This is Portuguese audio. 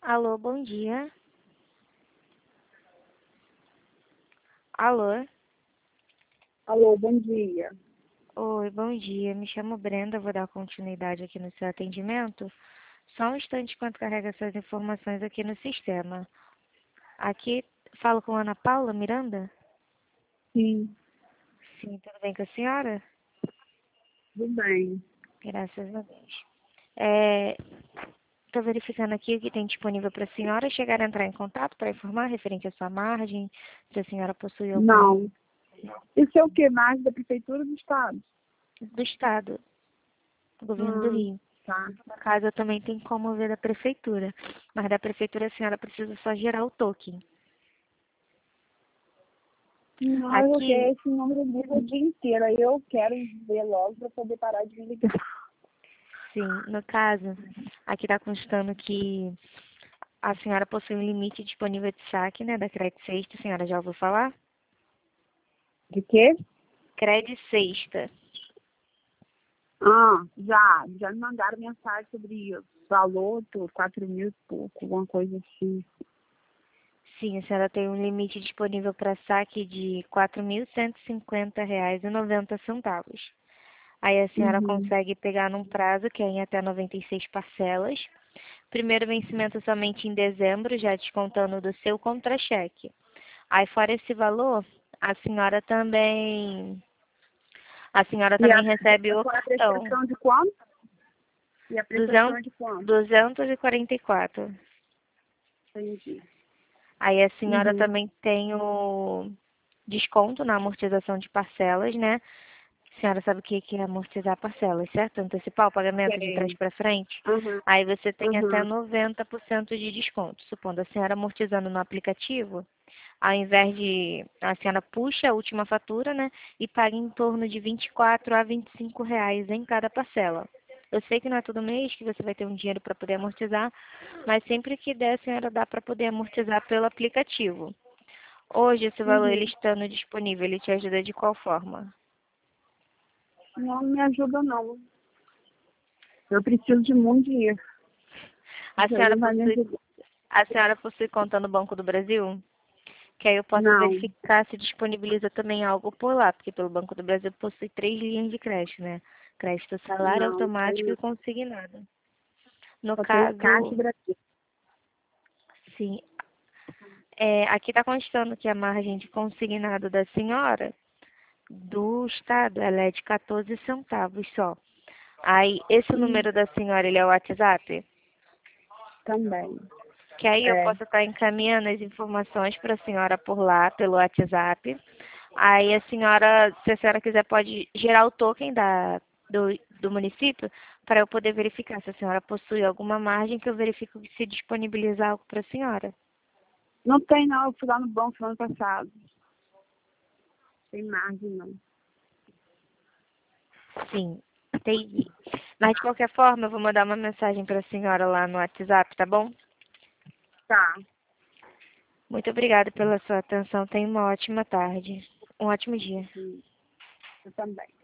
Alô, bom dia. Alô? Alô, bom dia. Oi, bom dia. Me chamo Brenda, vou dar continuidade aqui no seu atendimento. Só um instante enquanto carrega essas informações aqui no sistema. Aqui, falo com Ana Paula Miranda? Sim, Sim, tudo bem com a senhora? tudo bem. Graças a Deus. Estou verificando aqui o que tem disponível para a senhora. Chegar a entrar em contato para informar referente à sua margem, se a senhora possui alguma Não. Isso é o que mais da Prefeitura do Estado? do Estado, do governo do Rio. Tá. No caso, eu também tenho como ver da prefeitura. Mas da prefeitura a senhora precisa só gerar o token. Não, eu quero Aqui, esse número liga o dia inteiro. Aí eu quero ver logo para poder parar de me ligar. sim, no caso, aqui está constando que a senhora possui um limite disponível de saque, né, da Cred Sexta. A senhora já ouviu falar? De quê? Cred Sexta. Já me mandaram mensagem sobre isso. Valor, 4 mil e pouco, alguma coisa assim. Sim, a senhora tem um limite disponível para saque de R$ 4.150,90. Aí a senhora Uhum. consegue pegar num prazo que é em até 96 parcelas. Primeiro vencimento somente em dezembro, já descontando do seu contra-cheque. Aí fora esse valor, a senhora também, a senhora E também recebe o a cartão. prestação de quanto? E a prestação é de quanto? 244. Entendi. Aí a senhora Uhum. também tem o desconto na amortização de parcelas, né? A senhora sabe o que é amortizar parcelas, certo? Antecipar o pagamento de trás Sei. para frente. Aham. Aí você tem até Aham. 90% de desconto. Supondo a senhora amortizando no aplicativo, ao invés de a senhora puxa a última fatura, né? E paga em torno de 24 a 25 reais em cada parcela. Eu sei que não é todo mês que você vai ter um dinheiro para poder amortizar, mas sempre que der, a senhora dá para poder amortizar pelo aplicativo. Hoje, esse valor ele Uhum. estando disponível, ele te ajuda de qual forma? Não me ajuda, não. Eu preciso de muito dinheiro. A Isso aí senhora não vai me possui, ajudar. a senhora possui conta no Banco do Brasil? Que aí eu posso Não. verificar se disponibiliza também algo por lá, porque pelo Banco do Brasil possui 3 linhas de crédito, né? Crédito salário Não. automático e consignado. No Só tem Caixa caso, Brasil. sim, aqui está constando que a margem de consignado da senhora, do Estado, ela é de 14 centavos só. Aí, esse número da senhora, ele é o WhatsApp? Também. Que aí eu É. posso estar encaminhando as informações para a senhora por lá, pelo WhatsApp. Aí a senhora, se a senhora quiser, pode gerar o token do município para eu poder verificar se a senhora possui alguma margem que eu verifico se disponibilizar algo para a senhora. Não tem, não. Eu fui lá no banco no ano passado. Tem margem, não. Sim, entendi. Mas de qualquer forma, eu vou mandar uma mensagem para a senhora lá no WhatsApp, tá bom? Tá. Muito obrigada pela sua atenção. Tenha uma ótima tarde. Um ótimo dia. Eu também.